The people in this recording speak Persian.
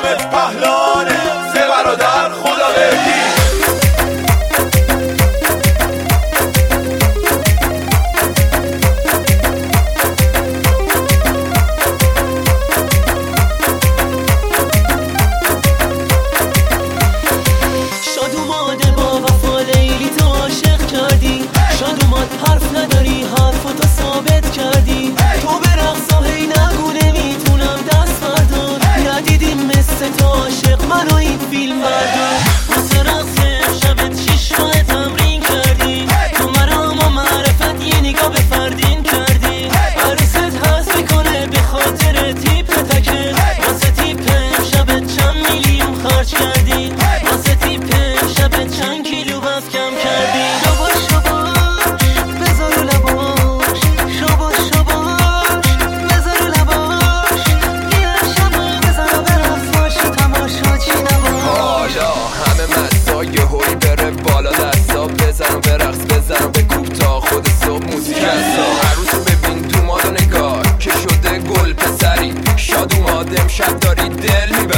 اسمت پهلانه سه برادر خدا بهی. حرف نداری حرفتو ثابت کردی تو به رقصا هی نگو نمیتونم دست بردار ندیدیم مثل تو عاشق منو این فیلم بردار واسه رقص شبت 6 ماه تمرین کردی تو مرام و معرفت یه نگاه به فردین کردی عروست هست میکنه به خاطر تیپ تکه واسه تیپ شبت چند میلیون خرج کردی واسه تیپ شبت چند کیلو وزن کم کردی بزنم به رقص بزنم به کوب تا خود صبح موزیک هستا عروسو ببین تو مادو نگاه که شده گل پسری شاد اوماد امشب داری دل